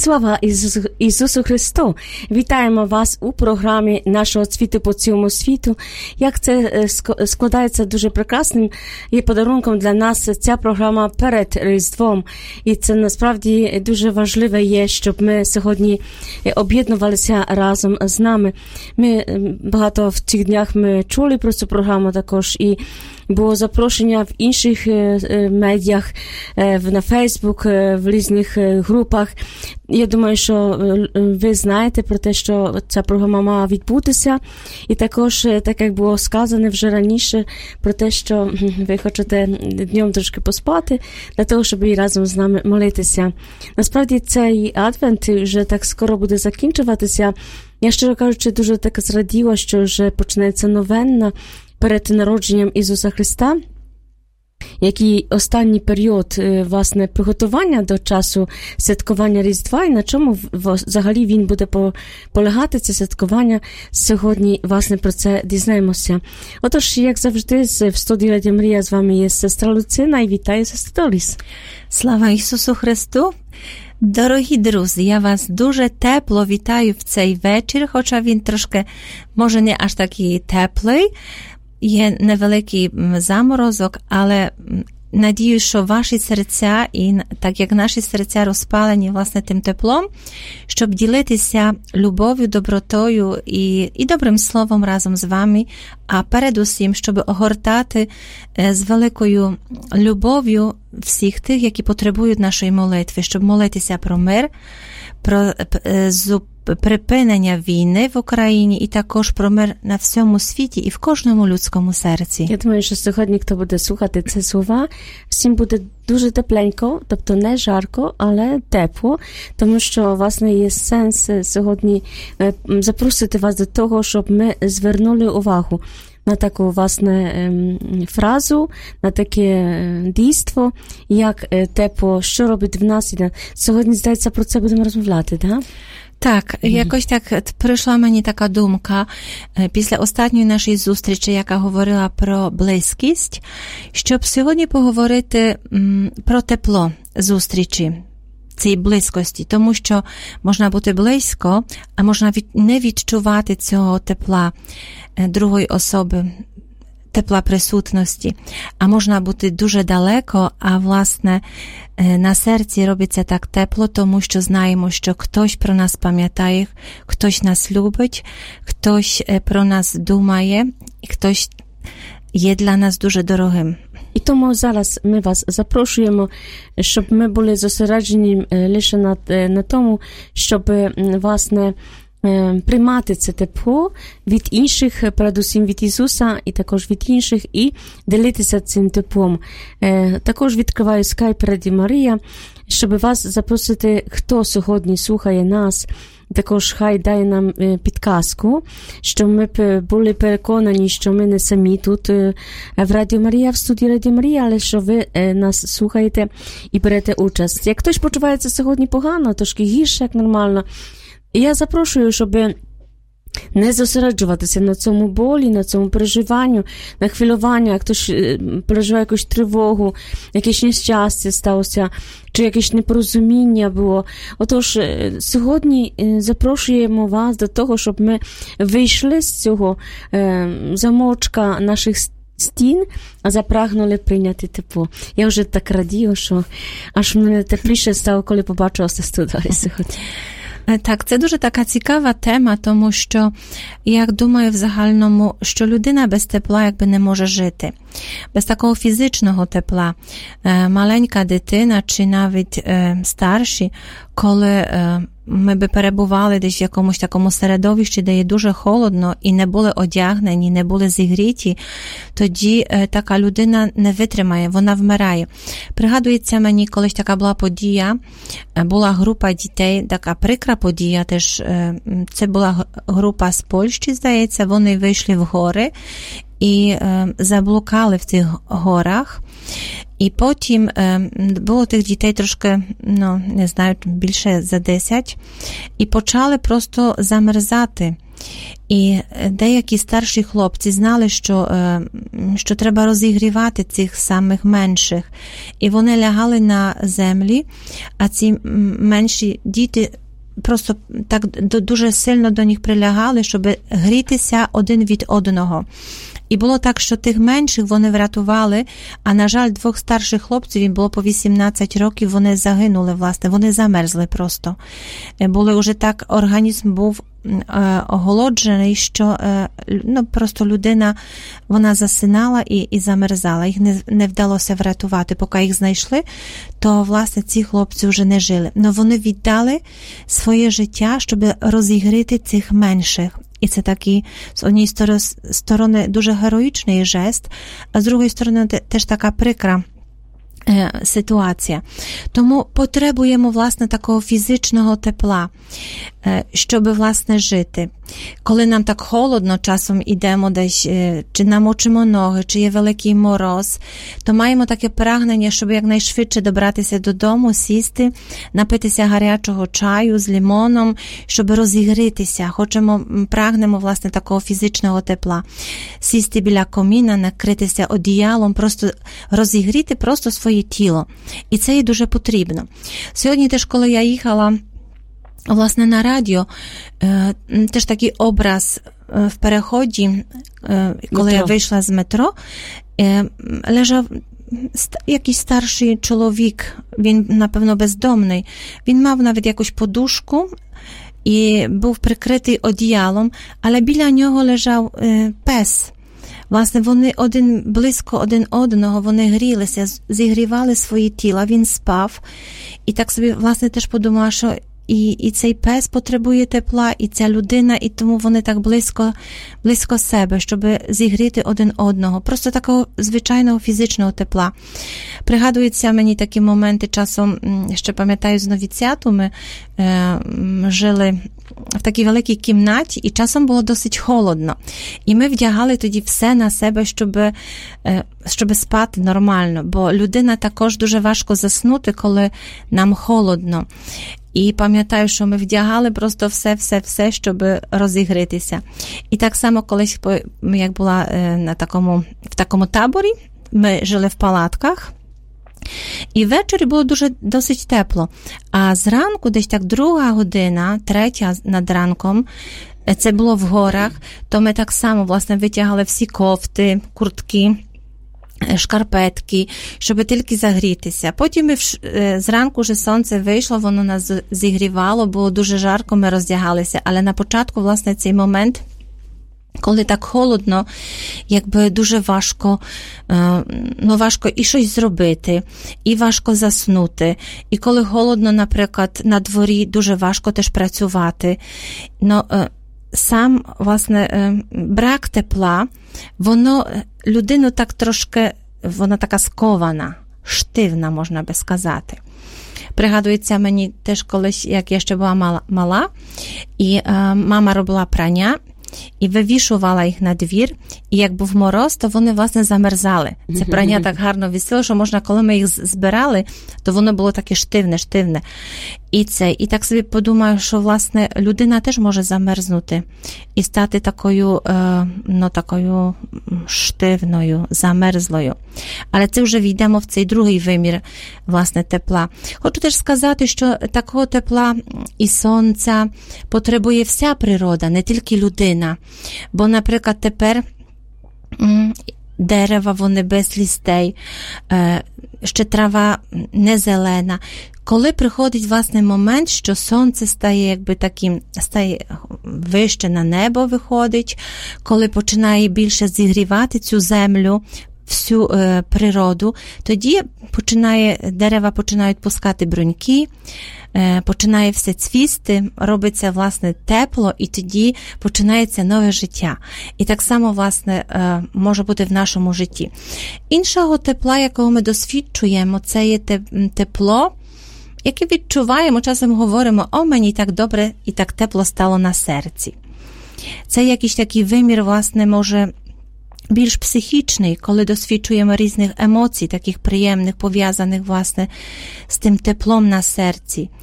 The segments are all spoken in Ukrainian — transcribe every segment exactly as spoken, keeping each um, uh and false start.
Слава Ісусу, Ісусу Христу! Вітаємо вас у програмі нашого світу по цілому світу. Як це складається дуже прекрасним і подарунком для нас ця програма перед Різдвом. І це насправді дуже важливе є, щоб ми сьогодні об'єднувалися разом з нами. Ми багато в цих днях ми чули про цю програму також і було запрошення в інших медіях, на Фейсбук, в різних групах. Я думаю, що ви знаєте про те, що ця програма мала відбутися. І також, так як було сказано вже раніше, про те, що ви хочете днем трошки поспати, для того, щоб і разом з нами молитися. Насправді, цей адвент вже так скоро буде закінчуватися. Я, щиро кажучи, дуже так зраділа, що вже почнеться новенна перед народженням Ісуса Христа, який останній період, власне, приготування до часу святкування Різдва, і на чому взагалі він буде полягати, це святкування. Сьогодні, власне, про це дізнаємося. Отож, як завжди, в студії Радіо Марія з вами є сестра Люцина, і вітаю сестру Доліс. Слава Ісусу Христу! Дорогі друзі, я вас дуже тепло вітаю в цей вечір, хоча він трошки, може, не аж такий теплий, є невеликий заморозок, але надію, що ваші серця, і так як наші серця розпалені, власне, тим теплом, щоб ділитися любов'ю, добротою і, і добрим словом разом з вами, а передусім, щоб огортати з великою любов'ю всіх тих, які потребують нашої молитви, щоб молитися про мир, про припинення війни в Україні і також про мир на всьому світі і в кожному людському серці. Я думаю, що сьогодні, хто буде слухати ці слова, всім буде дуже тепленько, тобто не жарко, але тепло, тому що, власне, є сенс сьогодні запросити вас до того, щоб ми звернули увагу на таку, власне, фразу, на таке дійство, як тепло, що робить в нас. Сьогодні, здається, про це будемо розмовляти, так? Так, якось так прийшла мені така думка після останньої нашої зустрічі, яка говорила про близькість, щоб сьогодні поговорити про тепло зустрічі, цієї близькості, тому що можна бути близько, а можна не відчувати цього тепла другої особи, тепла присутності, а можна бути дуже далеко, а власне на серці робиться так тепло, тому що знаємо, що хтось про нас пам'ятає, хтось нас любить, хтось про нас думає, і хтось є для нас дуже дорогим. І тому зараз ми вас запрошуємо, щоб ми були зосереджені лише на, на тому, щоб, власне, приймати це тепло від інших, передусім від Ісуса і також від інших, і ділитися цим теплом. Також відкриваю скайп Радіо Марія, щоб вас запросити, хто сьогодні слухає нас, також хай дає нам підказку, щоб ми були переконані, що ми не самі тут в Радіо Марія, в студії Радіо Марія, але що ви нас слухаєте і берете участь. Як хтось почувається сьогодні погано, трошки гірше, як нормально, я запрошую, щоб не зосереджуватися на цьому болі, на цьому переживанню, на хвилювання, як хтось переживає якусь тривогу, якесь нещастя сталося, чи якесь непорозуміння було. Отож, сьогодні запрошуємо вас до того, щоб ми вийшли з цього замочка наших стін, а запрагнули прийняти тепло. Я вже так радію, що аж мене тепліше стало, коли побачила сестру Дар'ю сьогодні. Так, це дуже така цікава тема, тому що, як думаю в загальному, що людина без тепла якби не може жити. Без такого фізичного тепла. Маленька дитина чи навіть старші, коли ми би перебували десь в якомусь такому середовищі, де є дуже холодно і не були одягнені, не були зігріті, тоді така людина не витримає, вона вмирає. Пригадується мені, колись така була подія, була група дітей, така прикра подія теж, це була група з Польщі, здається, вони вийшли в гори і е, заблукали в цих горах. І потім е, було тих дітей трошки, ну, не знаю, більше за десять, і почали просто замерзати. І деякі старші хлопці знали, що, що треба розігрівати цих самих менших. І вони лягали на землі, а ці менші діти просто так дуже сильно до них прилягали, щоб грітися один від одного. І було так, що тих менших вони врятували, а, на жаль, двох старших хлопців, їм було по вісімнадцять років, вони загинули, власне, вони замерзли просто. Були вже так, організм був е, оголоджений, що е, ну, просто людина, вона засинала і, і замерзала. Їх не, не вдалося врятувати. Поки їх знайшли, то, власне, ці хлопці вже не жили. Но вони віддали своє життя, щоб розігріти цих менших. І це такий, з однієї сторони, дуже героїчний жест, а з другої сторони, теж така прикра е, ситуація. Тому потребуємо, власне, такого фізичного тепла, е, щоб, власне, жити. Коли нам так холодно, часом ідемо десь, е, чи намочимо ноги, чи є великий мороз, то маємо таке прагнення, щоб якнайшвидше добратися додому, сісти, напитися гарячого чаю з лимоном, щоб розігрітися. Хочемо, прагнемо, власне, такого фізичного тепла. Сісти біля коміна, накритися одіялом, просто розігріти просто своє тіло. І це є дуже потрібно. Сьогодні теж, коли я їхала, власне, на радіо, теж такий образ в переході, коли метро. Я вийшла з метро, лежав якийсь старший чоловік, він, напевно, бездомний. Він мав навіть якусь подушку і був прикритий одіялом, але біля нього лежав пес. Власне, вони один близько один одного, вони грілися, зігрівали свої тіла, він спав. І так собі, власне, теж подумала, що І, і цей пес потребує тепла, і ця людина, і тому вони так близько, близько себе, щоб зігріти один одного. Просто такого звичайного фізичного тепла. Пригадуються мені такі моменти часом, ще пам'ятаю, з новіціату ми е, жили в такій великій кімнаті, і часом було досить холодно. І ми вдягали тоді все на себе, щоб, е, щоб спати нормально, бо людина також дуже важко заснути, коли нам холодно. І пам'ятаю, що ми вдягали просто все-все-все, щоб розігрітися. І так само колись, як була на такому, в такому таборі, ми жили в палатках, і ввечері було дуже досить тепло. А зранку, десь так друга година, третя над ранком, це було в горах, то ми так само, власне, витягали всі кофти, куртки, шкарпетки, щоб тільки загрітися. Потім ми зранку вже сонце вийшло, воно нас зігрівало, було дуже жарко, ми роздягалися. Але на початку, власне, цей момент, коли так холодно, якби дуже важко, ну, важко і щось зробити, і важко заснути. І коли холодно, наприклад, на дворі, дуже важко теж працювати. Ну, сам, власне, брак тепла, воно людину так трошки, вона така скована, штивна, можна би сказати. Пригадується мені теж колись, як я ще була мала, мала і е, мама робила прання, і вивішувала їх на двір, і як був мороз, то вони, власне, замерзали. Це прання так гарно висіло, що можна, коли ми їх збирали, то воно було таке штивне, штивне. І це, і так собі подумаю, що, власне, людина теж може замерзнути і стати такою, ну, такою штивною, замерзлою. Але це вже війдемо в цей другий вимір, власне, тепла. Хочу теж сказати, що такого тепла і сонця потребує вся природа, не тільки людина. Бо, наприклад, тепер дерева, вони без листей, ще трава не зелена. Коли приходить, власне, момент, що сонце стає, якби таким, стає вище на небо виходить, коли починає більше зігрівати цю землю, всю е, природу, тоді починає, дерева починають пускати бруньки, е, починає все цвісти, робиться, власне, тепло, і тоді починається нове життя. І так само, власне, е, може бути в нашому житті. Іншого тепла, якого ми досвідчуємо, це є тепло, яке відчуваємо, часом говоримо, о, мені так добре і так тепло стало на серці. Це якийсь такий вимір, власне, може, більш психічний, коли досвідчуємо різних емоцій, таких приємних, пов'язаних, власне, з тим теплом на серці.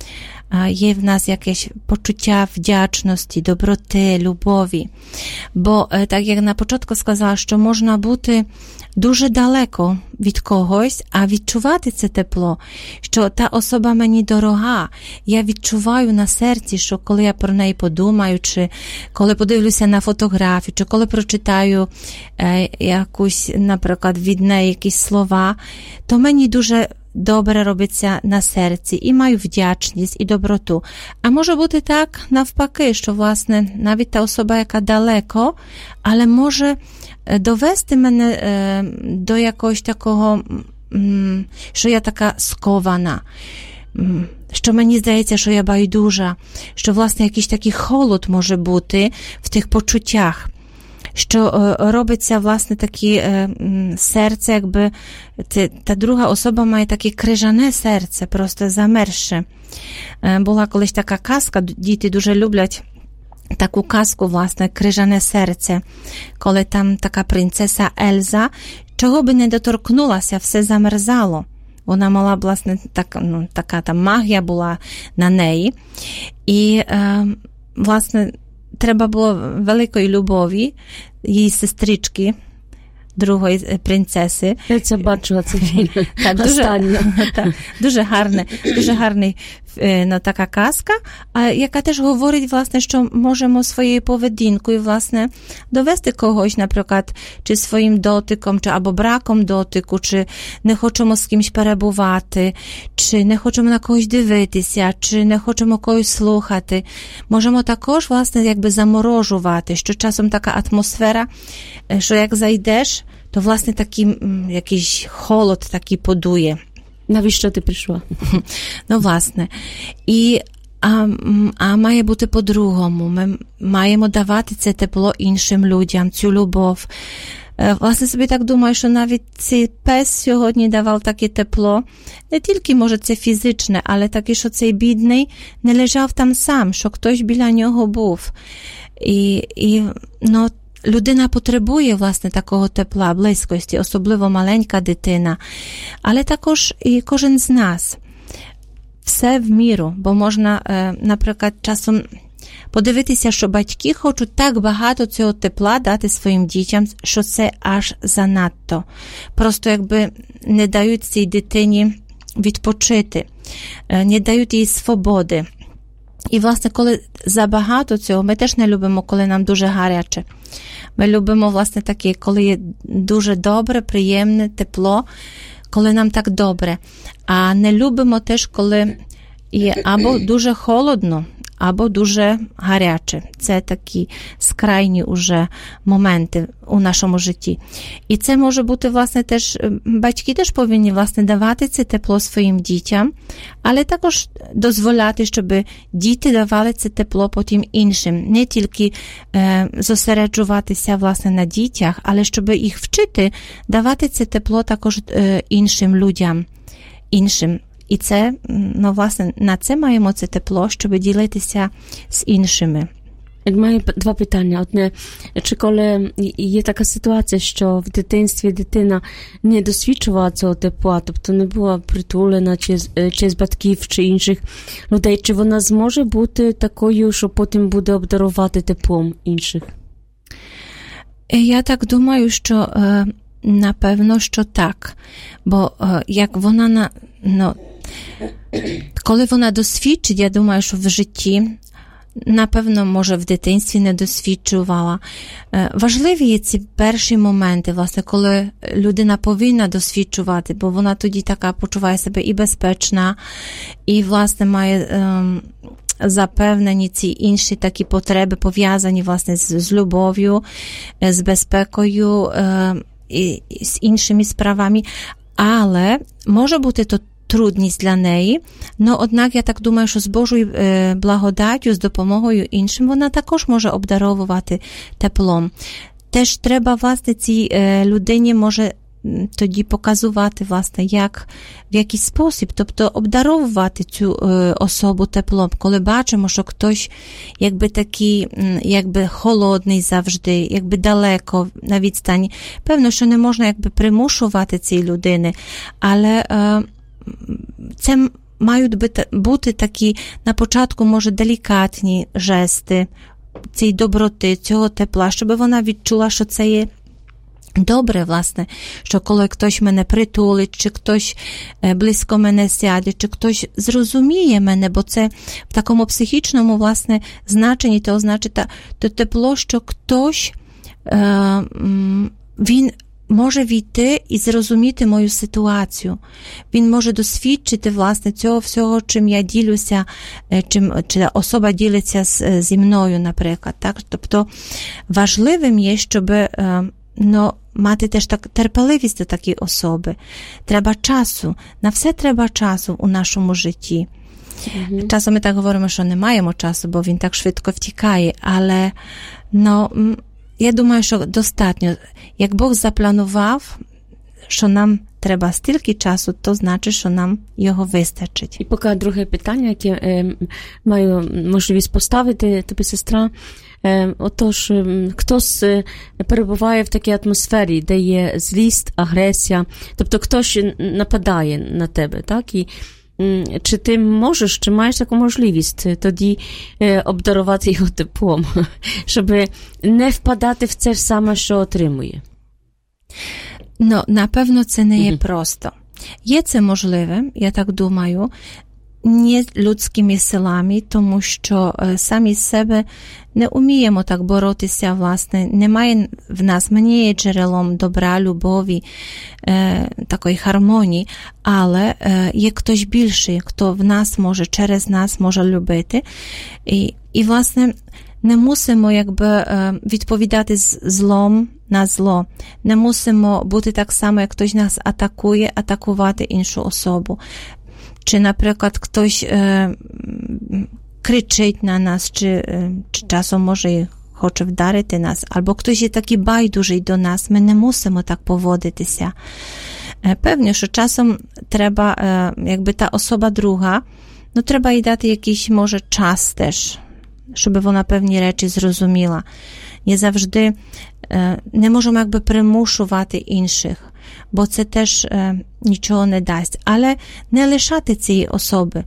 є в нас якесь почуття вдячності, доброти, любові. Бо, так як на початку сказала, що можна бути дуже далеко від когось, а відчувати це тепло, що та особа мені дорога. Я відчуваю на серці, що коли я про неї подумаю, чи коли подивлюся на фотографію, чи коли прочитаю е, якусь, наприклад, від неї якісь слова, то мені дуже добре робиться на серці і маю вдячність і доброту. А може бути так навпаки, що, власне, навіть та особа, яка далеко, але може довести мене е, до якогось такого, м, що я така скована, м, що мені здається, що я байдужа, що, власне, якийсь такий холод може бути в тих почуттях, що е, робиться, власне, таке е, серце, якби це, та друга особа має таке крижане серце, просто замерзше. Е, була колись така казка, діти дуже люблять таку казку, власне, «Крижане серце», коли там така принцеса Ельза, чого би не доторкнулася, все замерзало. Вона мала, власне, так, ну, така там магія була на неї. І, е, власне, треба було великої любові її сестрички, другої принцеси. Я це бачила, це фільм. Так, дуже, так, дуже гарне, дуже гарний, ну, така казка, яка теж говорить, власне, що можемо своєю поведінкою, власне, довести когось, наприклад, чи своїм дотиком, чи або браком дотику, чи не хочемо з кимось перебувати, чи не хочемо на когось дивитися, чи не хочемо когось слухати. Можемо також, власне, якби заморожувати, що часом така атмосфера, що як зайдеш, то, власне, такий якийсь холод такий подує. Навіщо ти прийшла? Ну, власне. І, а, а має бути по-другому. Ми маємо давати це тепло іншим людям, цю любов. Власне, собі так думаю, що навіть цей пес сьогодні давав таке тепло. Не тільки, може, це фізичне, але таке, що цей бідний не лежав там сам, що хтось біля нього був. І, і ну, людина потребує, власне, такого тепла, близькості, особливо маленька дитина, але також і кожен з нас. Все в міру, бо можна, наприклад, часом подивитися, що батьки хочуть так багато цього тепла дати своїм дітям, що це аж занадто. Просто якби не дають цій дитині відпочити, не дають їй свободи. І, власне, коли забагато цього, ми теж не любимо, коли нам дуже гаряче. Ми любимо, власне, таке, коли є дуже добре, приємне, тепло, коли нам так добре. А не любимо теж, коли є або дуже холодно, або дуже гаряче. Це такі скрайні уже моменти у нашому житті. І це може бути, власне, теж, батьки теж повинні, власне, давати це тепло своїм дітям, але також дозволяти, щоб діти давали це тепло потім іншим. Не тільки е, зосереджуватися, власне, на дітях, але щоб їх вчити давати це тепло також е, іншим людям, іншим. І це, ну, власне, на це маємо це тепло, щоб ділитися з іншими. Маю два питання. Одне, чи коли є така ситуація, що в дитинстві дитина не досвідчувала цього тепла, тобто не була притулена через, через батьків чи інших людей, чи вона зможе бути такою, що потім буде обдарувати теплом інших? Я так думаю, що напевно, що так. Бо як вона, на, ну, коли вона досвідчить, я думаю, що в житті, напевно, може, в дитинстві не досвідчувала. Важливі є ці перші моменти, власне, коли людина повинна досвідчувати, бо вона тоді така почуває себе і безпечна, і, власне, має ем, запевнені ці інші такі потреби, пов'язані, власне, з, з любов'ю, з безпекою е, і, і з іншими справами. Але може бути то трудність для неї, но однак я так думаю, що з Божою е, благодаттю, з допомогою іншим, вона також може обдаровувати теплом. Теж треба, власне, цій е, людині може тоді показувати, власне, як, в який спосіб, тобто обдаровувати цю е, особу теплом, коли бачимо, що хтось якби такий, якби холодний завжди, якби далеко на відстані. Певно, що не можна якби примушувати цієї людини, але е, це мають бути такі на початку, може, делікатні жести цієї доброти, цього тепла, щоб вона відчула, що це є добре, власне, що коли хтось мене притулить, чи хтось близько мене сяде, чи хтось зрозуміє мене, бо це в такому психічному, власне, значенні, то означить то тепло, що хтось, е, він може війти і зрозуміти мою ситуацію. Він може досвідчити, власне, цього всього, чим я ділюся, чим, чи особа ділиться з, зі мною, наприклад. Так? Тобто важливим є, щоб ну, мати теж так терпеливість до такої особи. Треба часу. На все треба часу у нашому житті. Mm-hmm. Часом ми так говоримо, що не маємо часу, бо він так швидко втікає, але ну, я думаю, що достатньо. Як Бог запланував, що нам треба стільки часу, то значить, що нам його вистачить. І поки друге питання, яке е, маю можливість поставити тобі, сестра, е, отож, хтось перебуває в такій атмосфері, де є злість, агресія, тобто хтось нападає на тебе, так, і чи ти можеш, чи маєш таку можливість тоді е, обдарувати його теплом, щоб не впадати в це ж саме, що отримує? Ну, напевно, це не є mm-hmm. просто. Є це можливе, я так думаю, не людськими силами, тому що е, самі з себе не вміємо так боротися, власне, немає в нас, ми не є джерелом добра, любові, е, такої гармонії, але е, є хтось більший, хто в нас може, через нас може любити. І, і власне, не мусимо якби е, відповідати з злом на зло. Не мусимо бути так само, як хтось нас атакує, атакувати іншу особу. Чи, наприклад, хтось е, кричить на нас, чи, е, чи часом може хоче вдарити нас, або хтось є такий байдужий до нас, ми не мусимо так поводитися. Е, певно, що часом треба, е, якби та особа друга, ну треба їй дати якийсь, може, час теж, щоб вона певні речі зрозуміла. Не завжди е, не можемо якби примушувати інших, бо це теж е, нічого не дасть. Але не лишати цієї особи,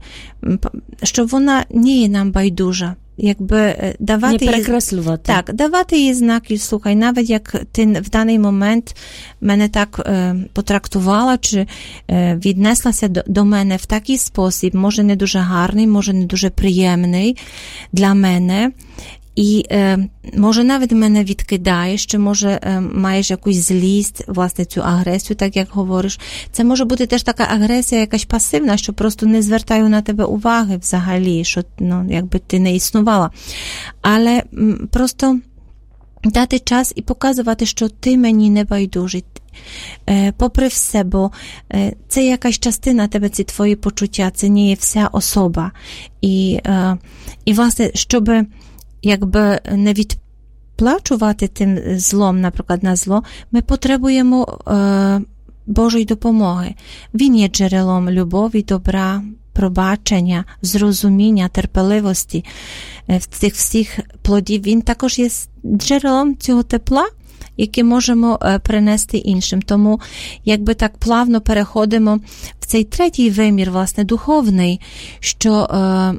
щоб вона не є нам байдужа, якби давати не перекреслювати. Їй, так, давати їй знаки, слухай, навіть як ти в даний момент мене так е, потрактувала, чи е, віднеслася до, до мене в такий спосіб, може не дуже гарний, може не дуже приємний для мене, і е, може навіть мене відкидаєш, чи може е, маєш якусь злість, власне, цю агресію, так як говориш. Це може бути теж така агресія якась пасивна, що просто не звертаю на тебе уваги взагалі, що ну, якби ти не існувала. Але м, просто дати час і показувати, що ти мені не байдужий. Е, попри все, бо е, це якась частина тебе, ці твої почуття, це не є вся особа. І, е, і власне, щоб якби не відплачувати тим злом, наприклад, на зло, ми потребуємо е, Божої допомоги. Він є джерелом любові, добра, пробачення, зрозуміння, терпеливості, е, в цих всіх плодів. Він також є джерелом цього тепла, яке можемо е, принести іншим. Тому, якби так плавно переходимо в цей третій вимір, власне, духовний, що е,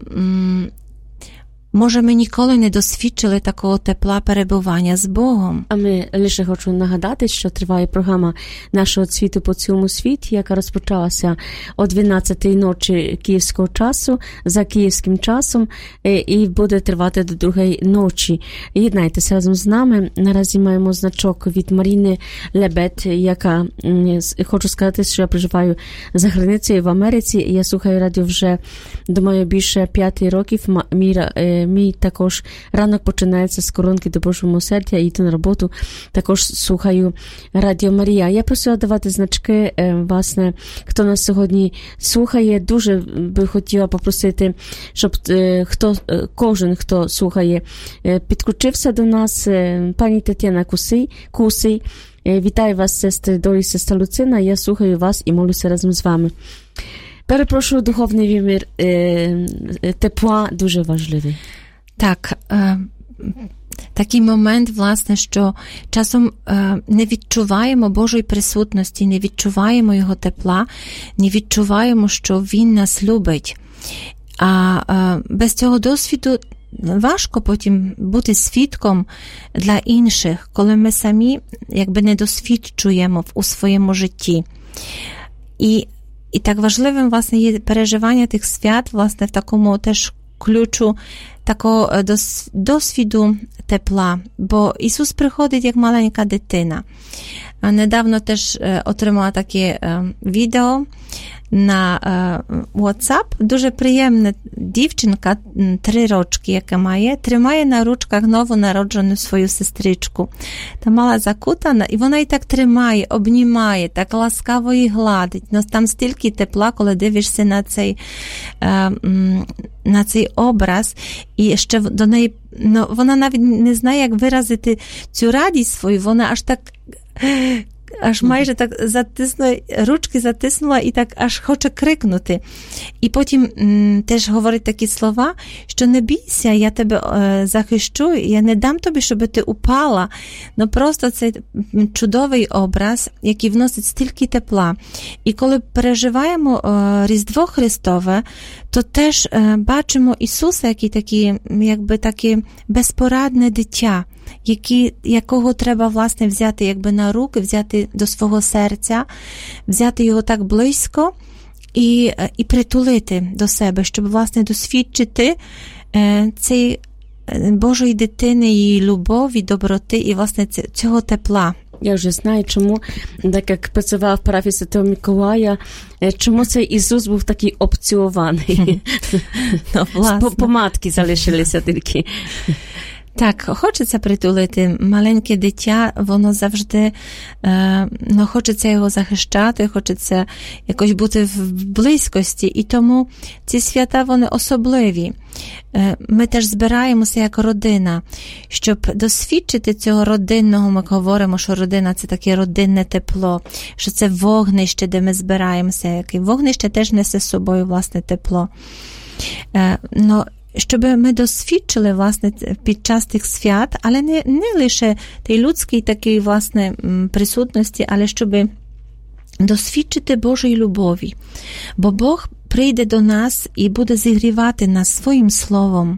м, може, ми ніколи не досвідчили такого тепла перебування з Богом. А ми лише хочу нагадати, що триває програма нашого світу по цілому світі, яка розпочалася о дванадцятій ночі київського часу, за київським часом, і буде тривати до другої ночі. Єднайтеся разом з нами. Наразі маємо значок від Маріни Лебед, яка, хочу сказати, що я проживаю за границею в Америці. Я слухаю радіо вже, думаю, більше п'яти років. Мій Мій також ранок починається з коронки до Божого милосердя, і йти на роботу також слухаю Радіо Марія. Я просила давати значки, власне, хто нас сьогодні слухає. Дуже би хотіла попросити, щоб хто, кожен, хто слухає, підключився до нас. Пані Тетяна Кусий, Кусий, вітаю вас, сестри Долі, сестра Люцина. Я слухаю вас і молюся разом з вами. Перепрошую, духовний вимір е, тепла дуже важливий. Так, е, такий момент, власне, що часом не відчуваємо Божої присутності, не відчуваємо Його тепла, не відчуваємо, що Він нас любить. А без цього досвіду важко потім бути свідком для інших, коли ми самі якби не досвідчуємо у своєму житті. І, і так важливим, власне, є переживання тих свят, власне, в такому теж ключу такого досвіду тепла, бо Ісус приходить як маленька дитина. Недавно теж отримала таке відео на WhatsApp. Дуже приємна дівчинка, три рочки, яка має, тримає на ручках новонароджену свою сестричку. Та мала закутана, і вона і так тримає, обнімає, так ласкаво її гладить. Ну, там стільки тепла, коли дивишся на цей, на цей образ, і ще до неї, ну, вона навіть не знає, як виразити цю радість свою, вона аж так аж майже так затиснула, ручки затиснула і так аж хоче крикнути. І потім м, теж говорить такі слова, що не бійся, я тебе е, захищу, я не дам тобі, щоб ти упала. Ну просто це чудовий образ, який вносить стільки тепла. І коли переживаємо е, Різдво Христове, то теж е, бачимо Ісуса, який такі, якби таке безпорадне дитя, Які, якого треба, власне, взяти якби на руки, взяти до свого серця, взяти його так близько і, і притулити до себе, щоб, власне, досвідчити е, цієї Божої дитини, її любові, доброти і, власне, цього тепла. Я вже знаю, чому, так як працював в парафії Святого Миколая, чому цей Ісус був такий обцілований. Ну, власне. Помадки залишилися тільки. Так, хочеться притулити маленьке дитя, воно завжди, ну, хочеться його захищати, хочеться якось бути в близькості, і тому ці свята, вони особливі. Ми теж збираємося як родина, щоб досвідчити цього родинного, ми говоримо, що родина – це таке родинне тепло, що це вогнище, де ми збираємося, і вогнище теж несе з собою, власне, тепло. Но щоб ми досвідчили, власне, під час тих свят, але не, не лише тій людській такій, власне, присутності, але щоб досвідчити Божої любові. Бо Бог прийде до нас і буде зігрівати нас своїм словом,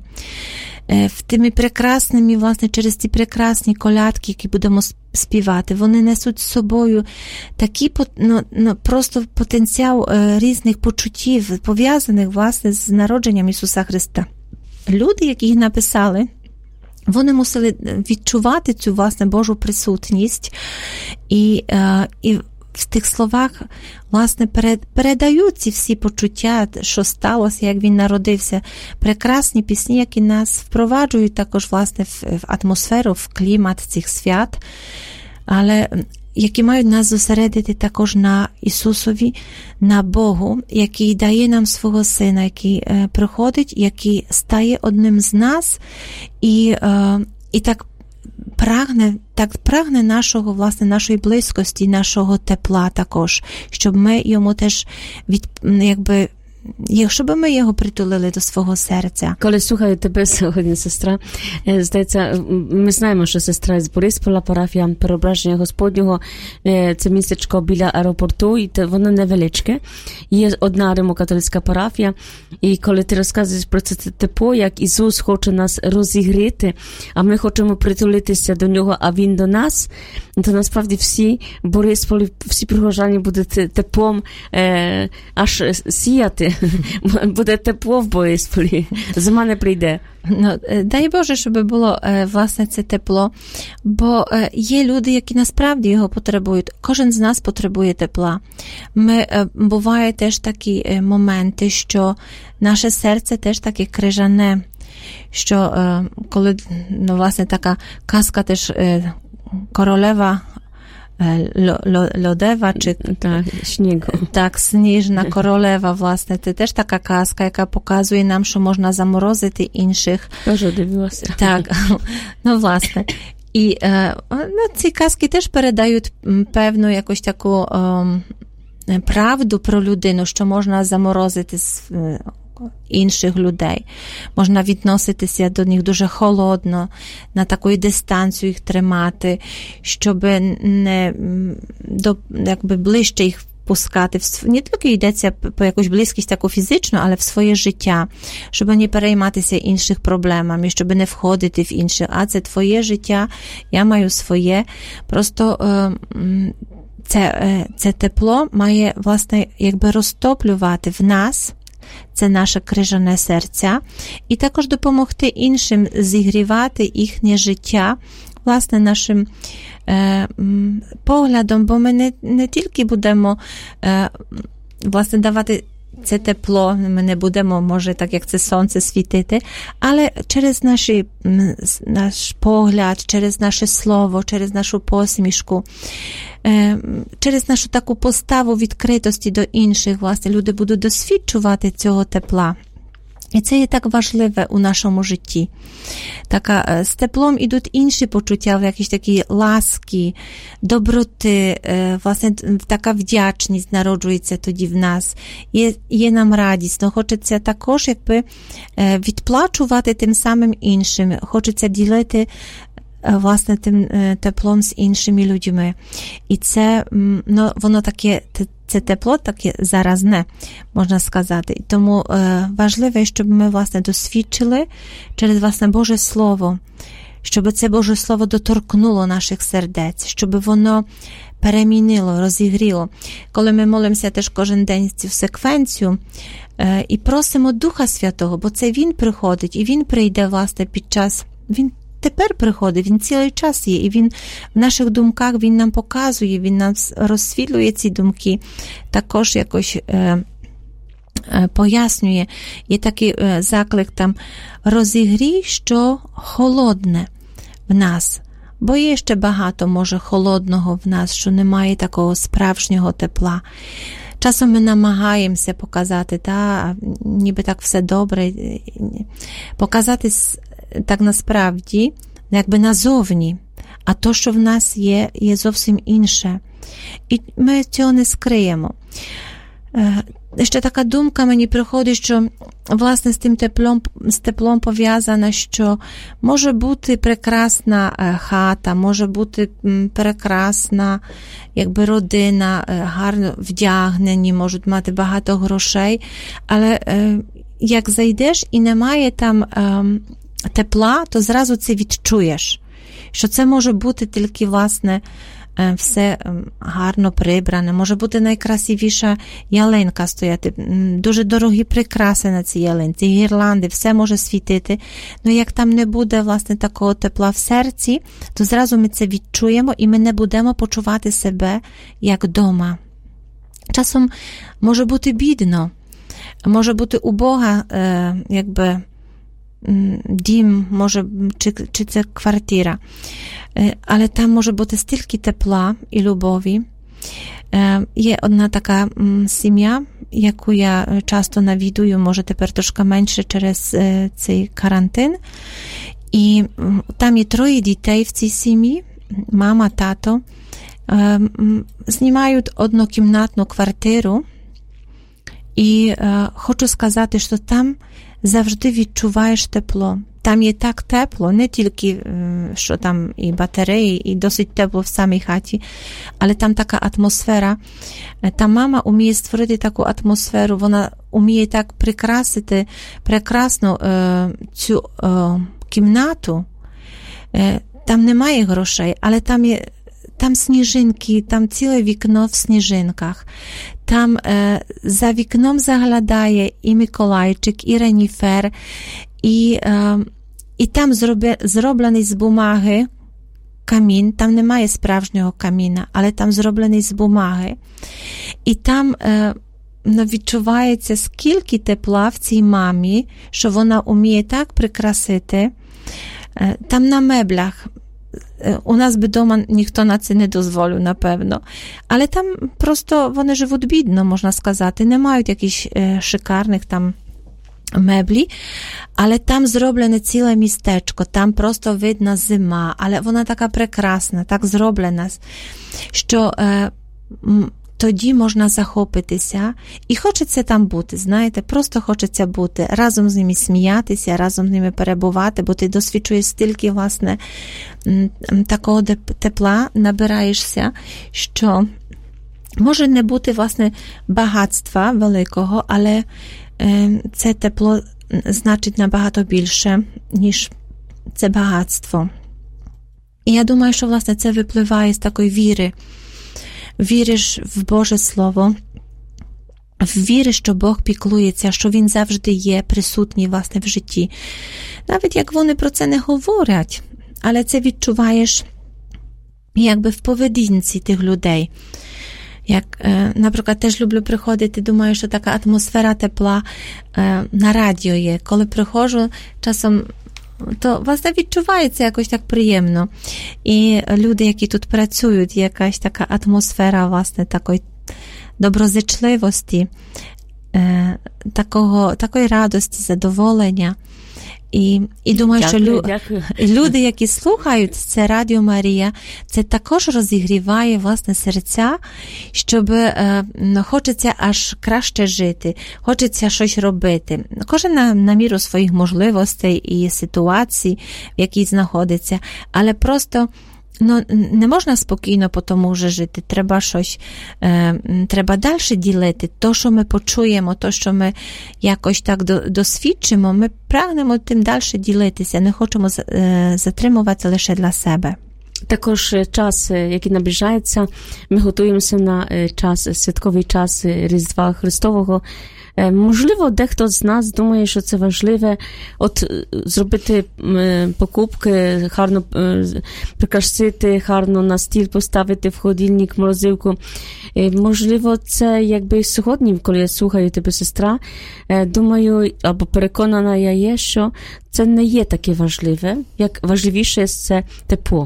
в тими прекрасними, власне, через ті прекрасні колядки, які будемо співати. Вони несуть з собою такий, ну, ну, просто потенціал різних почуттів, пов'язаних, власне, з народженням Ісуса Христа. Люди, які їх написали, вони мусили відчувати цю, власне, Божу присутність і, і в тих словах, власне, передають ці всі почуття, що сталося, як він народився. Прекрасні пісні, які нас впроваджують також, власне, в атмосферу, в клімат цих свят, але які мають нас зосередити також на Ісусові, на Богу, який дає нам свого Сина, який е, приходить, який стає одним з нас і, е, і так прагне, так прагне нашого, власне, нашої близькості, нашого тепла також, щоб ми йому теж від, якби, якщо б ми його притулили до свого серця. Коли слухаю тебе сьогодні, сестра, здається, ми знаємо, що сестра з Бориспола, парафія Преображення Господнього, це містечко біля аеропорту, і воно невеличке. Є одна римокатолицька парафія, і коли ти розказуєш про це тепло, як Ісус хоче нас розігріти, а ми хочемо притулитися до Нього, а Він до нас, то насправді всі Борисполі, всі пригожані будуть теплом е, аж сіяти. Буде тепло в Борисполі, зима не прийде. Ну, дай Боже, щоб було, власне, це тепло, бо є люди, які насправді його потребують. Кожен з нас потребує тепла. Ми, буває теж такі моменти, що наше серце теж таке крижане, що коли, ну, власне, така казка теж королева Льодева, чи так, Śniegu. Так, Сніжна королева, власне, це теж така казка, яка показує нам, що можна заморозити інших. Тоже дивилася. Так, ну, власне. І ну, ці казки теж передають певну якусь таку ем, правду про людину, що можна заморозити інших людей. Можна відноситися до них дуже холодно, на таку дистанцію їх тримати, щоб не до, якби ближче їх пускати. Не тільки йдеться по якусь близькість таку фізичну, але в своє життя, щоб не перейматися інших проблемами, щоб не входити в інших. А це твоє життя, я маю своє. Просто це, це тепло має, власне, якби розтоплювати в нас це наше крижане серця, і також допомогти іншим зігрівати їхнє життя, власне, нашим е, поглядом, бо ми не, не тільки будемо е, власне давати це тепло, ми не будемо, може, так як це сонце світити, але через наші, наш погляд, через наше слово, через нашу посмішку, через нашу таку поставу відкритості до інших, власне, люди будуть досвідчувати цього тепла. І це є так важливе у нашому житті. Така, з теплом ідуть інші почуття, якісь такі ласки, доброти, власне, така вдячність народжується тоді в нас. Є, є нам радісно, хочеться також якби відплачувати тим самим іншим, хочеться ділити власне тим теплом з іншими людьми. І це, ну, воно таке, це тепло таке заразне, можна сказати. І тому е, важливо, щоб ми, власне, досвідчили через, власне, Боже Слово, щоб це Боже Слово доторкнуло наших сердець, щоб воно перемінило, розігріло. Коли ми молимося теж кожен день цю секвенцію е, і просимо Духа Святого, бо це Він приходить, і Він прийде, власне, під час, Він тепер приходить, Він цілий час є, і Він в наших думках, Він нам показує, Він нам розсвітлює ці думки, також якось е, е, пояснює. Є такий е, заклик там, розігрій, що холодне в нас, бо є ще багато, може, холодного в нас, що немає такого справжнього тепла. Часом ми намагаємося показати, та, ніби так все добре, показати так насправді, якби назовні, а то, що в нас є, є зовсім інше. І ми цього не скриємо. Ще така думка мені приходить, що, власне, з тим теплом, з теплом пов'язана, що може бути прекрасна хата, може бути прекрасна, якби родина, гарно вдягнені, можуть мати багато грошей, але як зайдеш і немає там тепла, то зразу це відчуєш, що це може бути тільки, власне, все гарно прибране, може бути найкрасивіша ялинка стояти, дуже дорогі прикраси на цій ялинці, гірланди, все може світити, але як там не буде, власне, такого тепла в серці, то зразу ми це відчуємо і ми не будемо почувати себе як дома. Часом може бути бідно, може бути убога, якби, дім, може, чи, чи це квартира, але там може бути стільки тепла і любові. Є одна така сім'я, яку я часто навідую, може тепер трошки менше через цей карантин, і там є троє дітей в цій сім'ї, мама, тато, знімають однокімнатну квартиру, і хочу сказати, що там завжди відчуваєш тепло. Там є так тепло, не тільки, що там і батареї, і досить тепло в самій хаті, але там така атмосфера. Та мама уміє створити таку атмосферу, вона уміє так прикрасити прекрасно е, цю е, кімнату. Е, там немає грошей, але там є там сніжинки, там ціле вікно в сніжинках. Там е, за вікном заглядає і Миколайчик, і Реніфер, і, е, і там зробе, зроблений з бумаги камін, там немає справжнього каміна, але там зроблений з бумаги. І там е, ну, відчувається, скільки тепла в цій мамі, що вона уміє так прикрасити. Е, там на меблях, у нас би дома ніхто на це не дозволив, напевно. Але там просто вони живуть бідно, можна сказати. Не мають якихось е, шикарних там меблі, але там зроблене ціле містечко, там просто видна зима, але вона така прекрасна, так зроблена, що е, тоді можна захопитися і хочеться там бути, знаєте, просто хочеться бути, разом з ними сміятися, разом з ними перебувати, бо ти досвідчуєш стільки, власне, такого тепла, набираєшся, що може не бути, власне, багатства великого, але це тепло значить набагато більше, ніж це багатство. І я думаю, що, власне, це випливає з такої віри. Віриш в Боже Слово, віриш, що Бог піклується, що Він завжди є присутній, власне, в житті. Навіть як вони про це не говорять, але це відчуваєш якби в поведінці тих людей. Як, наприклад, теж люблю приходити, думаю, що така атмосфера тепла на радіо є. Коли приходжу, часом то, власне, відчувається якось так приємно. І люди, які тут працюють, якась така атмосфера, власне, такої доброзичливості, такого, такої радості, задоволення. І, і думаю, дякую, що лю, дякую. люди, які слухають це Радіо Марія, це також розігріває, власне, серця, щоб е, хочеться аж краще жити, хочеться щось робити. Кожен на, на міру своїх можливостей і ситуацій, в якій знаходиться, але просто ну, не можна спокійно по тому вже жити, треба щось, е, треба далі ділити. То, що ми почуємо, то, що ми якось так до, досвідчимо, ми прагнемо тим далі ділитися, не хочемо е, затримувати лише для себе. Також час, який наближається, ми готуємося на час, святковий час Різдва Христового. Можливо, дехто з нас думає, що це важливе от зробити покупки, гарно прикрасити, гарно на стіл поставити в холодильник, морозилку. Можливо, це якби сьогодні, коли я слухаю тебе, сестра, думаю, або переконана я є, що це не є таке важливе, як важливіше це тепло.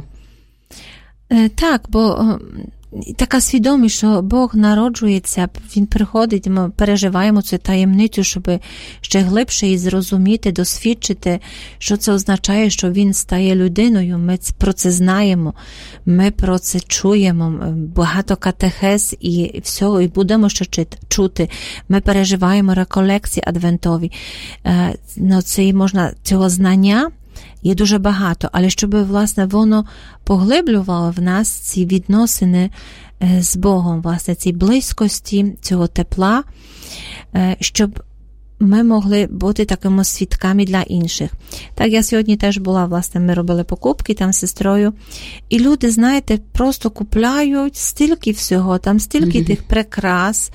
Так, бо така свідомість, що Бог народжується, Він приходить, ми переживаємо цю таємницю, щоб ще глибше її зрозуміти, досвідчити, що це означає, що Він стає людиною, ми про це знаємо, ми про це чуємо, багато катехез і всього, і будемо ще чути. Ми переживаємо реколекції адвентові. Ну, це можна, цього знання є дуже багато, але щоб, власне, воно поглиблювало в нас ці відносини з Богом, власне, ці близькості, цього тепла, щоб ми могли бути такими свідками для інших. Так, я сьогодні теж була, власне, ми робили покупки там з сестрою, і люди, знаєте, просто купляють стільки всього, там стільки mm-hmm. тих прикрас.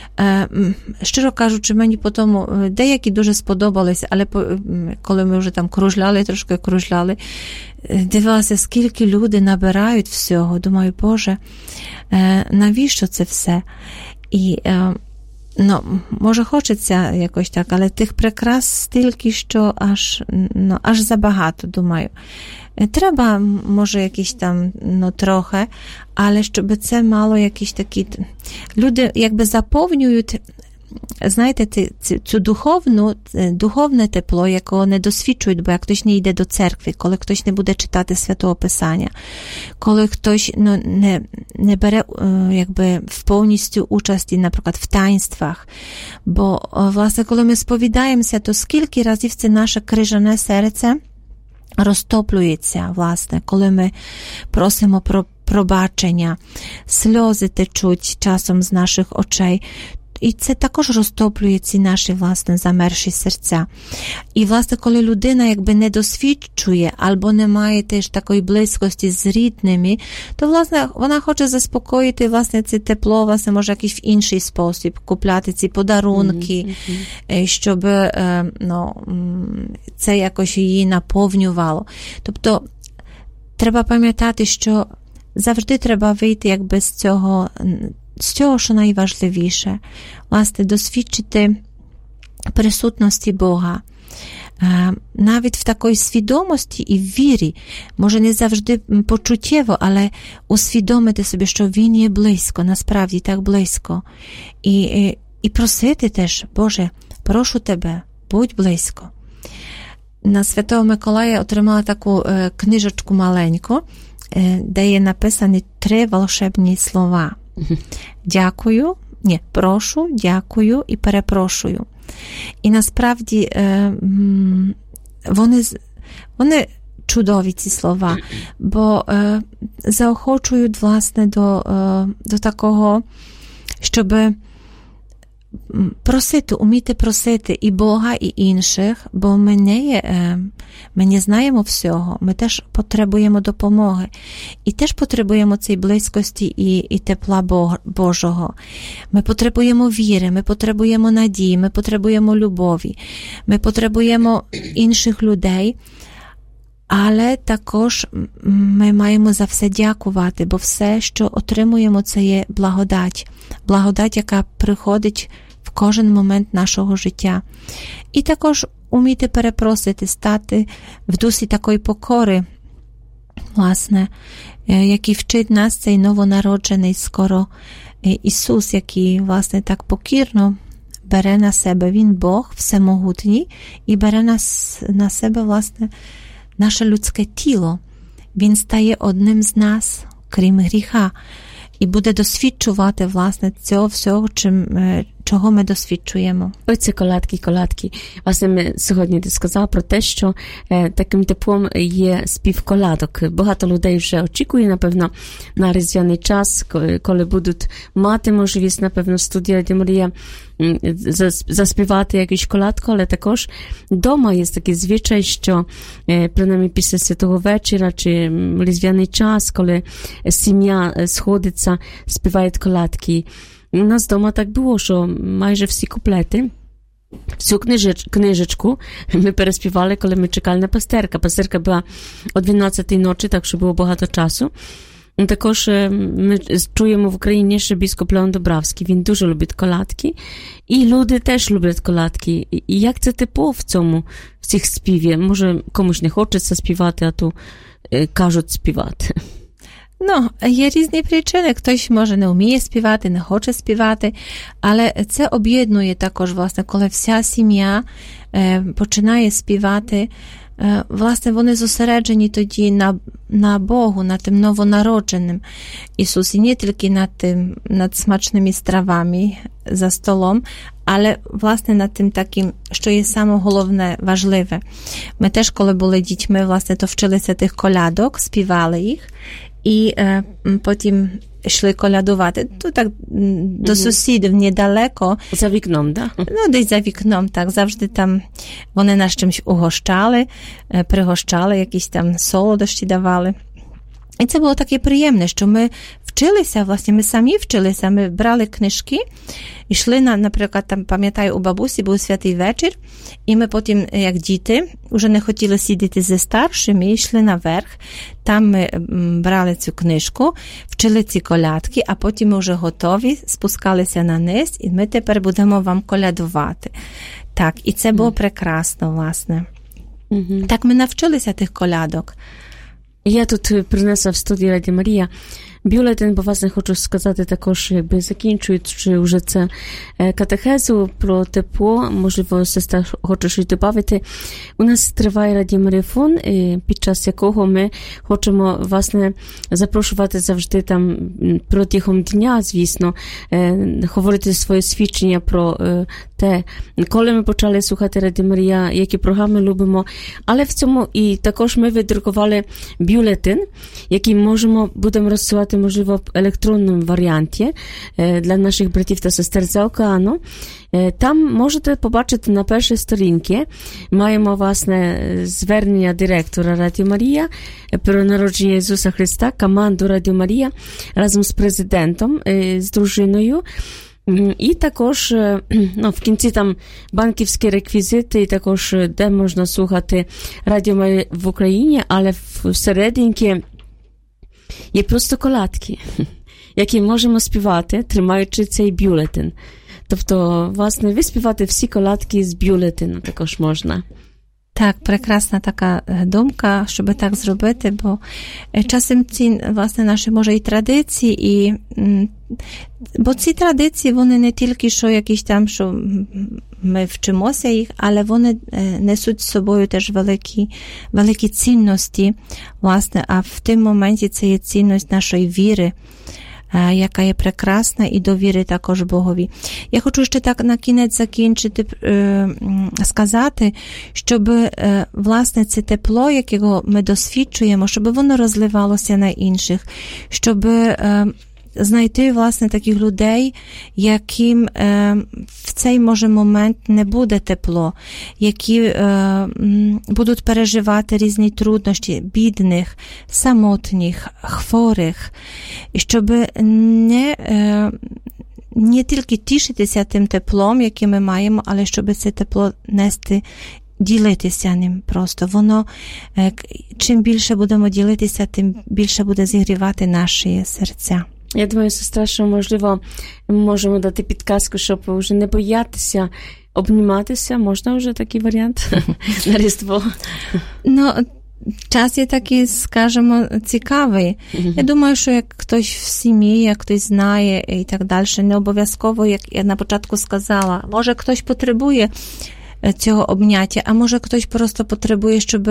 Щиро кажучи, мені потім деякі дуже сподобалися, але коли ми вже там кружляли, трошки кружляли, дивилася, скільки люди набирають всього. Думаю, Боже, навіщо це все? І, ну, може, хочеться якось так, але тих прикрас стільки, що аж, ну, аж забагато, думаю. Треба, може, якісь там, ну, трохи, але щоб це мало якісь такі... Люди якби заповнюють, знаєте, цю духовну, духовне тепло, якого не досвідчують, бо як хтось не йде до церкви, коли хтось не буде читати Святого Писання, коли хтось, ну, не, не бере якби в повністю участі, наприклад, в таїнствах. Бо, власне, коли ми сповідаємося, то скільки разів це наше крижане серце розтоплюється, власне, коли ми просимо про пробачення, сльози течуть часом з наших очей, і це також розтоплює ці наші, власне, замерші серця. І, власне, коли людина якби не досвідчує або не має теж такої близькості з рідними, то, власне, вона хоче заспокоїти, власне, це тепло, власне, може якийсь в інший спосіб, купляти ці подарунки, mm-hmm. щоб, ну, це якось її наповнювало. Тобто, треба пам'ятати, що завжди треба вийти якби з цього, з цього, що найважливіше, власне, досвідчити присутності Бога. Навіть в такій свідомості і в вірі, може не завжди почуттєво, але усвідомити собі, що Він є близько, насправді так близько. І, і, і просити теж, Боже, прошу Тебе, будь близько. На Святого Миколая отримала таку е, книжечку маленьку, е, де є написані три волшебні слова. Дякую, ні, прошу, дякую і перепрошую. І насправді вони, вони чудові ці слова, бо е, заохочують, власне, до, е, до такого, щоб просити, уміти просити і Бога, і інших, бо ми не, є, е, ми не знаємо всього, ми теж потребуємо допомоги. І теж потребуємо цієї близькості і, і тепла Бог, Божого. Ми потребуємо віри, ми потребуємо надії, ми потребуємо любові, ми потребуємо інших людей. Але також ми маємо за все дякувати, бо все, що отримуємо, це є благодать. Благодать, яка приходить в кожен момент нашого життя. І також уміти перепросити, стати в дусі такої покори, власне, який вчить нас цей новонароджений скоро Ісус, який, власне, так покірно бере на себе. Він Бог, всемогутній, і бере нас, на себе, власне, наше людське тіло. Він стає одним з нас, крім гріха, і буде досвідчувати, власне, цього всього, чим, чого ми досвідчуємо. Оце колядки, колядки. Власне, ми сьогодні ти сказав про те, що е, таким теплом є спів колядок. Багато людей вже очікує, напевно, на різдвяний час, коли будуть мати можливість, напевно, студія Радіо Марія заспівати якусь колядку, але також вдома є такий звичай, що е, принаймні після святого вечора чи різдвяний час, коли сім'я сходиться, співають колядки. У нас вдома так було, що майже всі куплети, всю книжеч, книжечку ми переспівали, коли ми чекали на пастерка. Пастерка була о дванадцятій ночі, так що було багато часу. Також ми чуємо в Україні, що біскуп Леон Добравський, він дуже любить колядки, і люди теж люблять колядки. І як це тепло в цьому, в цих співі? Може, комусь не хочеться співати, а то е, кажуть співати. Ну, є різні причини. Хтось, може, не вміє співати, не хоче співати, але це об'єднує також, власне, коли вся сім'я е, починає співати. Е, власне, вони зосереджені тоді на, на Богу, на тим новонародженим Ісусі, не тільки над тим, над смачними стравами за столом, але, власне, над тим таким, що є саме головне, важливе. Ми теж, коли були дітьми, власне, то вчилися тих колядок, співали їх, і е, потім йшли колядувати. Тут так до сусідів недалеко. За вікном, так? Да? Ну, десь за вікном, так. Завжди там вони нас чимось угощали, пригощали, якісь там солодощі давали. І це було таке приємне, що ми вчилися, власне, ми самі вчилися, ми брали книжки, йшли, на, наприклад, там, пам'ятаю, у бабусі був святий вечір, і ми потім, як діти, вже не хотіли сидіти зі старшими, йшли наверх, там ми брали цю книжку, вчили ці колядки, а потім ми вже готові, спускалися на низ, і ми тепер будемо вам колядувати. Так, і це було прекрасно, власне. Mm-hmm. Так ми навчилися тих колядок. Я тут принесла в студії Радіо Марія бюлетень, бо, власне, хочу сказати також, якби закінчуючи вже це катехезу про тепло, можливо, сестра хоче щось додати. У нас триває радіомарафон, під час якого ми хочемо, власне, запрошувати завжди там протягом дня, звісно, говорити своє свідчення про те, коли ми почали слухати Радіо Марія, які програми любимо. Але в цьому і також ми видрукували бюлетень, який можемо, будемо розсилати, можливо, в електронному варіанті для наших братів та сестер за океану. Там можете побачити на першій сторінці. Маємо, власне, звернення директора Радіо Марія про народження Ісуса Христа, команду Радіо Марія разом з президентом, з дружиною. І також, ну, в кінці там банківські реквізити, і також, де можна слухати Радіо Марія в Україні, але всерединці є просто колядки, які можемо співати, тримаючи цей бюлетень. Тобто, власне, виспівати всі колядки з бюлетену також можна. Так, прекрасна така думка, щоб так зробити, бо часом ці, власне, наші, може, і традиції, і, бо ці традиції, вони не тільки, що якісь там, що ми вчимося їх, але вони несуть з собою теж великі, великі цінності, власне, а в тим моменті це є цінність нашої віри, яка є прекрасна, і довіри також Богові. Я хочу ще так на кінець закінчити, сказати, щоб, власне, це тепло, якого ми досвідчуємо, щоб воно розливалося на інших, щоб знайти, власне, таких людей, яким е, в цей, може, момент не буде тепло, які е, будуть переживати різні труднощі, бідних, самотніх, хворих, і щоб не, е, не тільки тішитися тим теплом, яке ми маємо, але щоб це тепло нести, ділитися ним просто. Воно, чим більше будемо ділитися, тим більше буде зігрівати наші серця. Я думаю, сестра, що, можливо, ми можемо дати підказку, щоб вже не боятися обніматися. Можна вже такий варіант на Різдво? Ну, час є такий, скажімо, цікавий. Mm-hmm. Я думаю, що як хтось в сім'ї, як хтось знає і так далі, не обов'язково, як я на початку сказала, може хтось потребує цього обняття, а може хтось просто потребує, щоб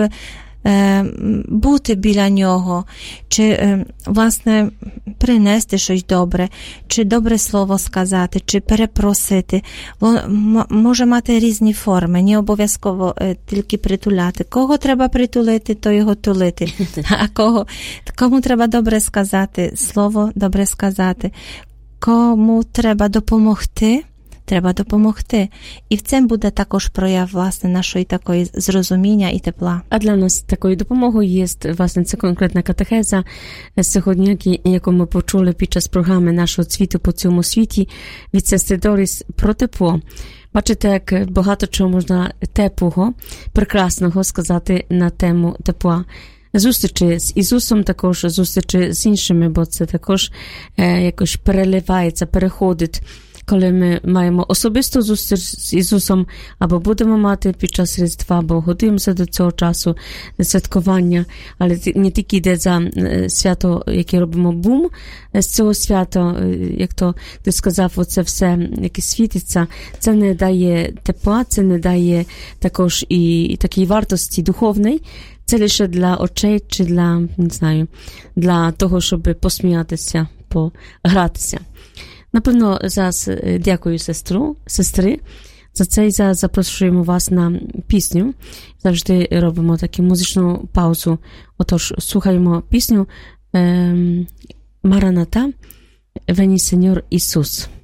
бути біля нього, чи, власне, принести щось добре, чи добре слово сказати, чи перепросити. Може мати різні форми, не обов'язково тільки притуляти. Кого треба притулити, то його тулити. А кого, кому треба добре сказати, слово добре сказати. Кому треба допомогти, треба допомогти. І в цьому буде також прояв, власне, нашої такої зрозуміння і тепла. А для нас такою допомогою є, власне, це конкретна катехеза сьогодні, яку ми почули під час програми нашого «Цвіту по цьому світі» від сестри Доріс про тепло. Бачите, як багато чого можна теплого, прекрасного сказати на тему тепла. Зустрічі з Ісусом, також зустрічі з іншими, бо це також е, якось переливається, переходить, коли ми маємо особисту зустріч з Ісусом, або будемо мати під час Різдва, або готуємося до цього часу святкування, але не тільки йде за свято, яке робимо бум з цього свята, як то ти сказав, оце все, яке світиться, це не дає тепла, це не дає також і, і такої вартості духовної, це лише для очей чи для, не знаю, для того, щоб посміятися, погратися. Напевно, зараз дякую сестру, сестри за це і зараз запрошуємо вас на пісню. Завжди робимо таку музичну паузу. Отож, слухаємо пісню ем, Мараната, Вені Сеньор Ісус.